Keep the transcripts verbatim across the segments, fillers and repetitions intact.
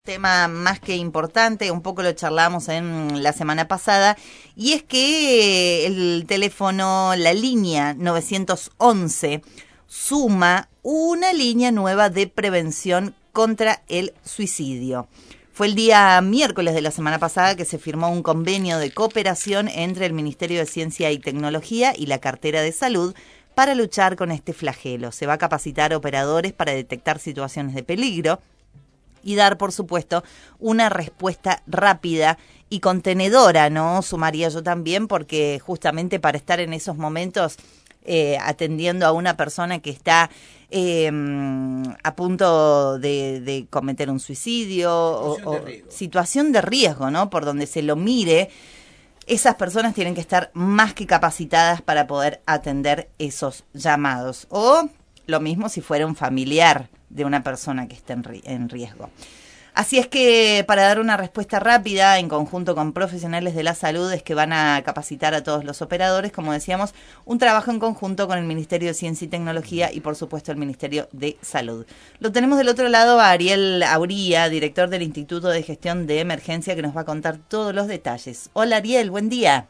Tema más que importante, un poco lo charlamos en la semana pasada, y es que el teléfono, la línea novecientos once, suma una línea nueva de prevención contra el suicidio. Fue el día miércoles de la semana pasada que se firmó un convenio de cooperación entre el Ministerio de Ciencia y Tecnología y la Cartera de Salud para luchar con este flagelo. Se va a capacitar operadores para detectar situaciones de peligro y dar, por supuesto, una respuesta rápida y contenedora, ¿no? Sumaría yo también, porque justamente para estar en esos momentos eh, atendiendo a una persona que está eh, a punto de, de cometer un suicidio o, o situación de riesgo, ¿no? Por donde se lo mire, esas personas tienen que estar más que capacitadas para poder atender esos llamados. O lo mismo si fuera un familiar de una persona que esté en, ri- en riesgo. Así es que para dar una respuesta rápida en conjunto con profesionales de la salud es que van a capacitar a todos los operadores, como decíamos, un trabajo en conjunto con el Ministerio de Ciencia y Tecnología y por supuesto el Ministerio de Salud. Lo tenemos del otro lado a Ariel Auría, director del Instituto de Gestión de Emergencia, que nos va a contar todos los detalles. Hola Ariel, buen día.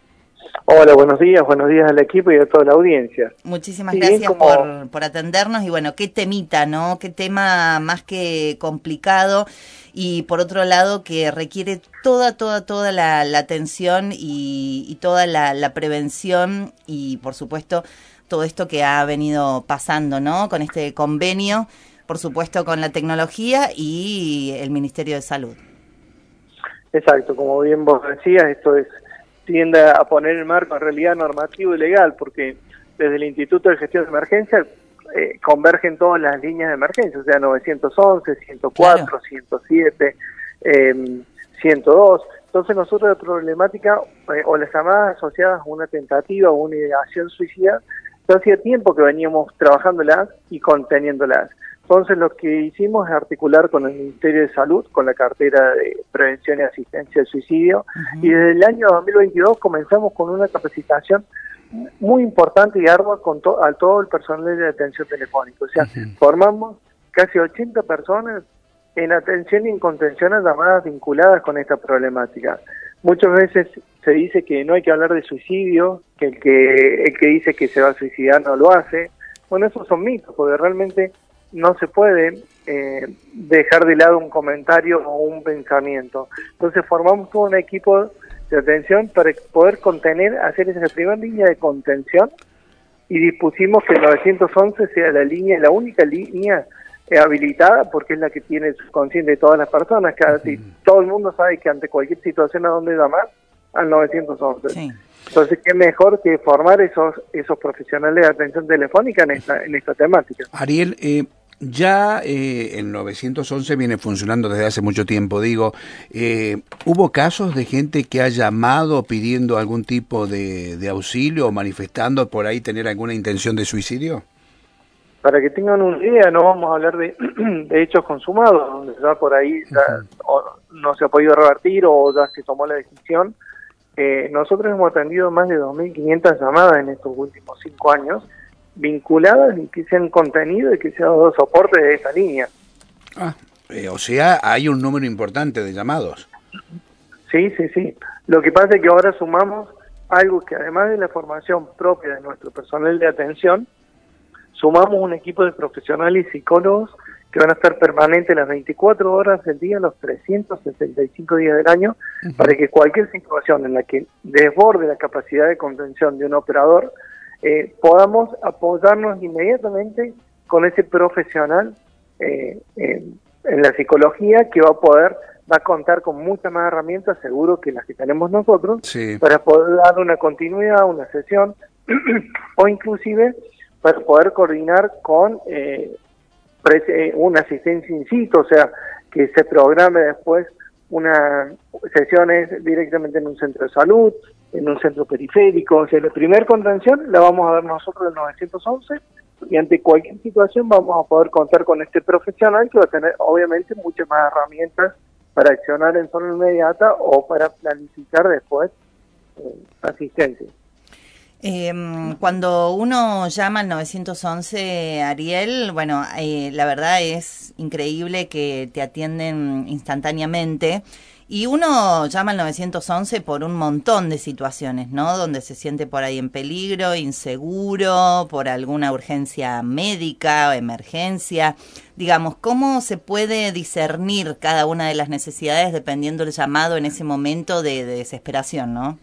Hola, buenos días, buenos días al equipo y a toda la audiencia. Muchísimas Sí, gracias como... por, por atendernos y bueno, qué temita, ¿no? Qué tema más que complicado y por otro lado que requiere toda, toda, toda la, la atención y, y toda la, la prevención y por supuesto todo esto que ha venido pasando, ¿no? Con este convenio, por supuesto con la tecnología y el Ministerio de Salud. Exacto, como bien vos decías, esto es tiende a poner en marco en realidad normativo y legal, porque desde el Instituto de Gestión de Emergencia eh, convergen todas las líneas de emergencia, o sea, novecientos once, ciento cuatro, claro, ciento siete, eh, ciento dos. Entonces nosotros la problemática eh, o las llamadas asociadas a una tentativa o una ideación suicida, ya hacía tiempo que veníamos trabajándolas y conteniéndolas. Entonces lo que hicimos es articular con el Ministerio de Salud, con la cartera de prevención y asistencia al suicidio, uh-huh. Y desde el año dos mil veintidós comenzamos con una capacitación muy importante y ardua con to- a todo el personal de atención telefónica. O sea, uh-huh. Formamos casi ochenta personas en atención y en contención a llamadas vinculadas con esta problemática. Muchas veces se dice que no hay que hablar de suicidio, que el que, el que dice que se va a suicidar no lo hace. Bueno, esos son mitos, porque realmente no se puede eh, dejar de lado un comentario o un pensamiento. Entonces formamos todo un equipo de atención para poder contener, hacer esa primera línea de contención y dispusimos que el novecientos once sea la línea, la única línea eh, habilitada porque es la que tiene el subconsciente de todas las personas. Que uh-huh. Todo el mundo sabe que ante cualquier situación a dónde llamar, al novecientos once. Sí. Entonces, qué mejor que formar esos esos profesionales de atención telefónica en esta, en esta temática. Ariel, eh, ya eh, el novecientos once viene funcionando desde hace mucho tiempo, digo, eh, ¿hubo casos de gente que ha llamado pidiendo algún tipo de, de auxilio o manifestando por ahí tener alguna intención de suicidio? Para que tengan una idea, no vamos a hablar de, de hechos consumados, donde ya por ahí ya, uh-huh. o no se ha podido revertir o ya se tomó la decisión. Eh, nosotros hemos atendido más de dos mil quinientas llamadas en estos últimos cinco años, vinculadas y que se han contenido y que se han dado soporte de esta línea. Ah, eh, o sea, hay un número importante de llamados. Sí, sí, sí. Lo que pasa es que ahora sumamos algo que además de la formación propia de nuestro personal de atención, sumamos un equipo de profesionales y psicólogos que van a estar permanentes las veinticuatro horas del día, los trescientos sesenta y cinco días del año, uh-huh. Para que cualquier situación en la que desborde la capacidad de contención de un operador, eh, podamos apoyarnos inmediatamente con ese profesional eh, en, en la psicología que va a poder, va a contar con muchas más herramientas, seguro que las que tenemos nosotros, sí. Para poder dar una continuidad, una sesión, o inclusive para poder coordinar con eh, una asistencia in situ, o sea, que se programe después unas sesiones directamente en un centro de salud, en un centro periférico. O sea, la primera contención la vamos a dar nosotros el novecientos once y ante cualquier situación vamos a poder contar con este profesional que va a tener obviamente muchas más herramientas para accionar en forma inmediata o para planificar después eh, asistencia. Eh, cuando uno llama al nueve once, Ariel, bueno, eh, la verdad es increíble que te atienden instantáneamente. Y uno llama al nueve once por un montón de situaciones, ¿no? Donde se siente por ahí en peligro, inseguro, por alguna urgencia médica o emergencia. Digamos, ¿cómo se puede discernir cada una de las necesidades dependiendo del llamado en ese momento de, de desesperación, ¿no?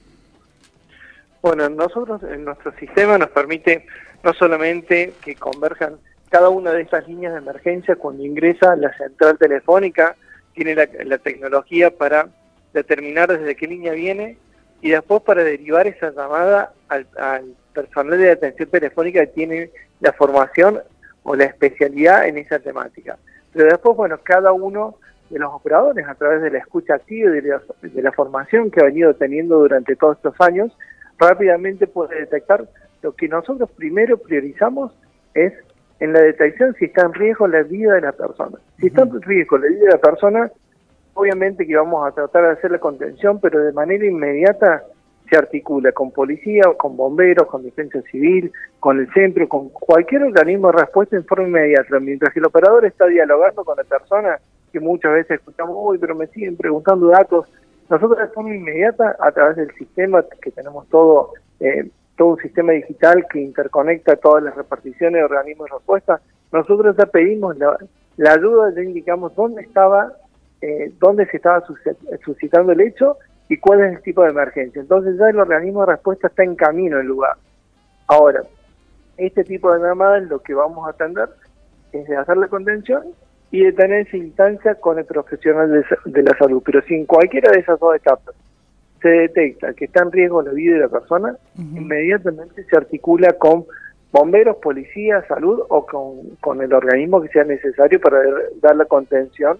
Bueno, nosotros en nuestro sistema nos permite no solamente que converjan cada una de estas líneas de emergencia cuando ingresa la central telefónica, tiene la, la tecnología para determinar desde qué línea viene y después para derivar esa llamada al, al personal de atención telefónica que tiene la formación o la especialidad en esa temática. Pero después, bueno, cada uno de los operadores, a través de la escucha activa y de la, de la formación que ha venido teniendo durante todos estos años, rápidamente puede detectar. Lo que nosotros primero priorizamos es en la detección si está en riesgo la vida de la persona. Si está en riesgo la vida de la persona, obviamente que vamos a tratar de hacer la contención, pero de manera inmediata se articula con policía, con bomberos, con defensa civil, con el centro, con cualquier organismo de respuesta en forma inmediata. Mientras que el operador está dialogando con la persona, que muchas veces escuchamos, uy, pero me siguen preguntando datos. Nosotros de forma inmediata, a través del sistema que tenemos todo, eh, todo un sistema digital que interconecta todas las reparticiones de organismos de respuesta, nosotros ya pedimos la, la ayuda, ya indicamos dónde estaba, eh, dónde se estaba suscitando el hecho y cuál es el tipo de emergencia. Entonces ya el organismo de respuesta está en camino al lugar. Ahora, este tipo de llamadas lo que vamos a atender es de hacer la contención y de tener esa instancia con el profesional de, de la salud. Pero si en cualquiera de esas dos etapas se detecta que está en riesgo la vida de la persona, uh-huh. inmediatamente se articula con bomberos, policía, salud o con, con el organismo que sea necesario para dar la contención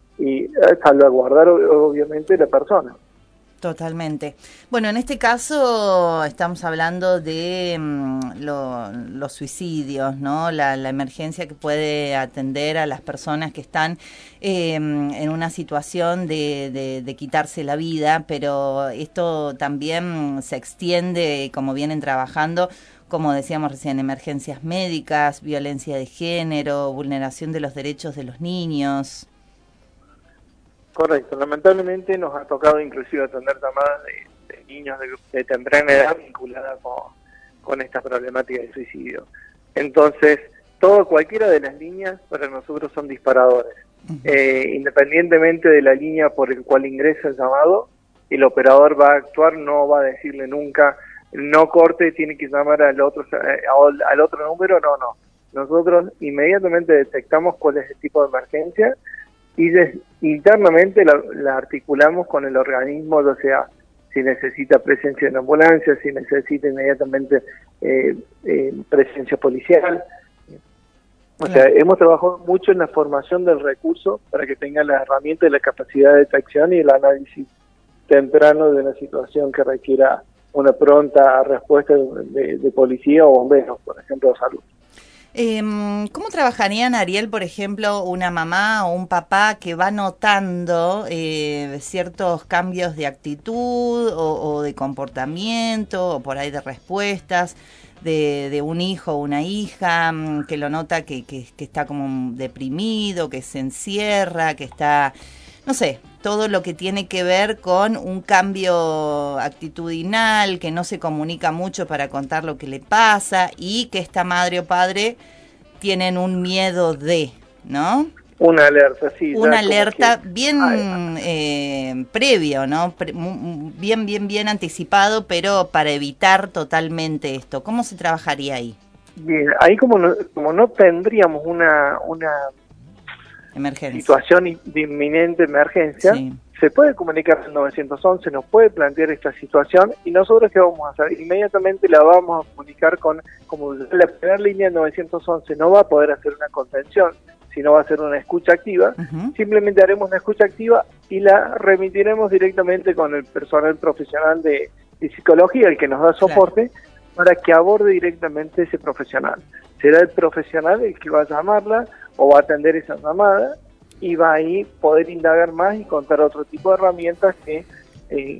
y salvaguardar obviamente la persona. Totalmente. Bueno, en este caso estamos hablando de um, lo, los suicidios, ¿no? La, la emergencia que puede atender a las personas que están eh, en una situación de, de, de quitarse la vida, pero esto también se extiende, como vienen trabajando, como decíamos recién, emergencias médicas, violencia de género, vulneración de los derechos de los niños. Correcto, lamentablemente nos ha tocado inclusive atender llamadas de, de niños de, de temprana edad vinculadas con, con esta problemática de suicidio. Entonces, todo, cualquiera de las líneas para nosotros son disparadores. Uh-huh. Eh, independientemente de la línea por el cual ingresa el llamado, el operador va a actuar, no va a decirle nunca, no corte, tiene que llamar al otro, al otro número, no, no. Nosotros inmediatamente detectamos cuál es el tipo de emergencia y des, internamente la, la articulamos con el organismo, o sea, si necesita presencia de una ambulancia, si necesita inmediatamente eh, eh, presencia policial. O sea, hemos trabajado mucho en la formación del recurso para que tenga la herramienta y la capacidad de detección y el análisis temprano de una situación que requiera una pronta respuesta de, de, de policía o bomberos, por ejemplo, de salud. Eh, ¿Cómo trabajarían, Ariel, por ejemplo, una mamá o un papá que va notando eh, ciertos cambios de actitud o, o de comportamiento o por ahí de respuestas de, de un hijo o una hija que lo nota que, que, que está como deprimido, que se encierra, que está, no sé, todo lo que tiene que ver con un cambio actitudinal, que no se comunica mucho para contar lo que le pasa y que esta madre o padre tienen un miedo de, ¿no? Una alerta, sí. Una alerta que... bien eh, previo, ¿no? Pre- bien, bien, bien anticipado, pero para evitar totalmente esto. ¿Cómo se trabajaría ahí? Bien, ahí como no, como no tendríamos una... una emergencia. Situación de inminente emergencia, sí. Se puede comunicar al nueve once, nos puede plantear esta situación y nosotros ¿qué vamos a hacer? Inmediatamente la vamos a comunicar con, como la primera línea del nueve once no va a poder hacer una contención, sino va a ser una escucha activa, uh-huh. Simplemente haremos una escucha activa y la remitiremos directamente con el personal profesional de, de psicología, el que nos da soporte, claro. Para que aborde directamente ese profesional. Será el profesional el que va a llamarla o va a atender esa llamada y va ahí poder indagar más y contar otro tipo de herramientas que eh,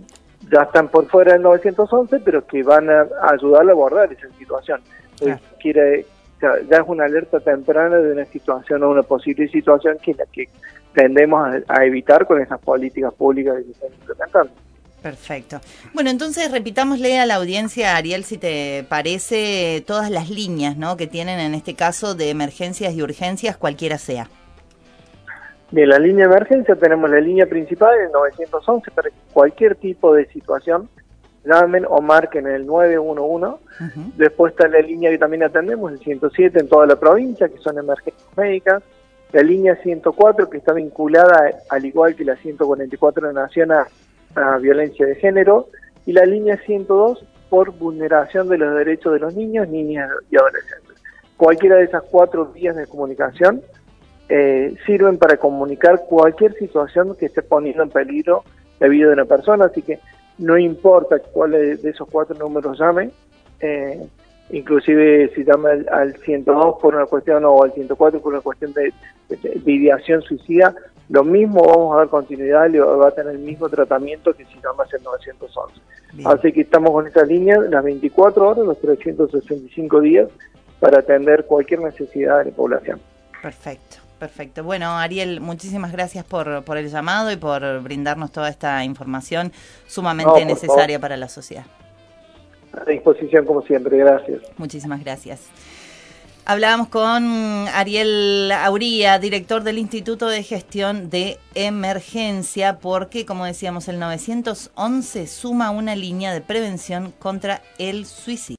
ya están por fuera del novecientos once, pero que van a, a ayudar a abordar esa situación. Claro. Quiere, o sea, ya es una alerta temprana de una situación o una posible situación que la que tendemos a, a evitar con esas políticas públicas que se están implementando. Perfecto. Bueno, entonces repitámosle a la audiencia, Ariel, si te parece, todas las líneas, ¿no?, que tienen en este caso de emergencias y urgencias, cualquiera sea. Bien, la línea de emergencia, tenemos la línea principal, el novecientos once, para cualquier tipo de situación, llamen o marquen el nueve uno uno. Uh-huh. Después está la línea que también atendemos, el ciento siete en toda la provincia, que son emergencias médicas. La línea ciento cuatro, que está vinculada, al igual que la ciento cuarenta y cuatro de Nación, a, a violencia de género. Y la línea ciento dos, por vulneración de los derechos de los niños, niñas y adolescentes. Cualquiera de esas cuatro vías de comunicación eh, sirven para comunicar cualquier situación que esté poniendo en peligro la vida de una persona, así que no importa cuál de esos cuatro números llame, eh, inclusive si llama al, al ciento dos por una cuestión o al ciento cuatro por una cuestión de, de, de ideación suicida, lo mismo vamos a dar continuidad, le va a tener el mismo tratamiento que si llamas el novecientos once. Bien. Así que estamos con esa línea las veinticuatro horas, los trescientos sesenta y cinco días para atender cualquier necesidad de la población. Perfecto. Perfecto. Bueno, Ariel, muchísimas gracias por, por el llamado y por brindarnos toda esta información sumamente no, necesaria favor. para la sociedad. A disposición como siempre, gracias. Muchísimas gracias. Hablábamos con Ariel Auría, director del Instituto de Gestión de Emergencia, porque, como decíamos, el novecientos once suma una línea de prevención contra el suicidio.